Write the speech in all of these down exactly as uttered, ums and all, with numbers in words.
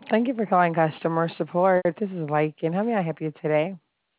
Thank you for calling customer support. This is Lakin. How may I help you today?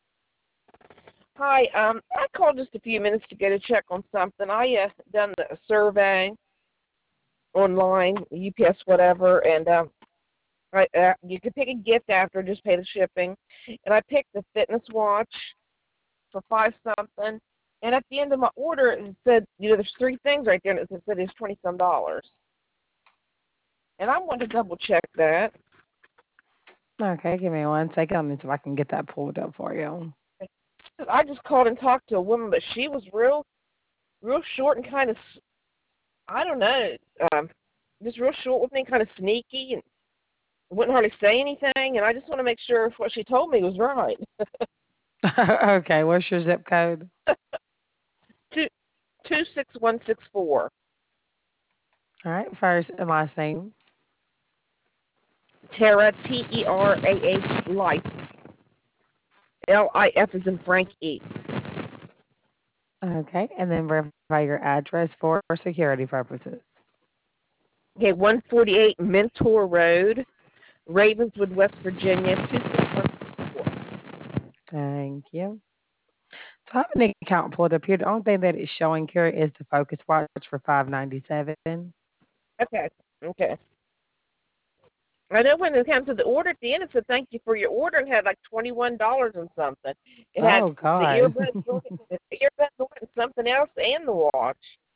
Hi, um, I called just a few minutes to get a check on something. I uh, done a survey online, U P S, whatever, and um, I, uh, you could pick a gift after, just pay the shipping. And I picked the fitness watch for five something. And at the end of my order, it said, you know, there's three things right there, and it said it's twenty some dollars. And I wanted to double check that. Okay, give me one second. Let me see if I can get that pulled up for you. I just called and talked to a woman, but she was real, real short and kind of, I don't know, um, just real short with me, kind of sneaky, and wouldn't hardly say anything, and I just want to make sure if what she told me was right. Okay, what's your zip code? two two six one six four. All right, first and last name. Tara, T E R A H, Life. L I F is in Frank E. Okay, and then verify your address for security purposes. Okay, one forty-eight Mentor Road, Ravenswood, West Virginia, two six one six four. Thank you. So I have an account pulled up here. The only thing that is showing here is the Focus Watch for five ninety seven. Okay, okay. I know when it came to the order at the end, it said thank you for your order and had like twenty-one dollars and something. It had Oh the God. earbuds on it, the earbuds on it, and something else, and the watch.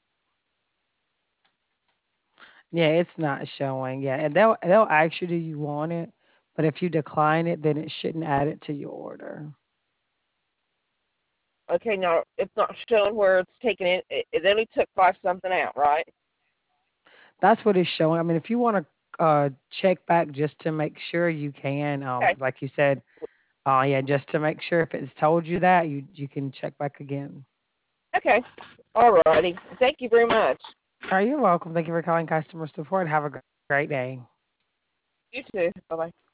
Yeah, it's not showing. Yeah, and they'll they'll ask you do you want it, but if you decline it, then it shouldn't add it to your order. Okay, now it's not showing where it's taken in. It, it only took five something out, right? That's what it's showing. I mean, if you want to uh, check back just to make sure, you can. Um, Okay, 'cause like you said, uh, yeah, just to make sure if it's told you that, you you can check back again. okay. All righty. Thank you very much. All right, you're welcome. Thank you for calling customer support. Have a gr- great day. You too. Bye bye.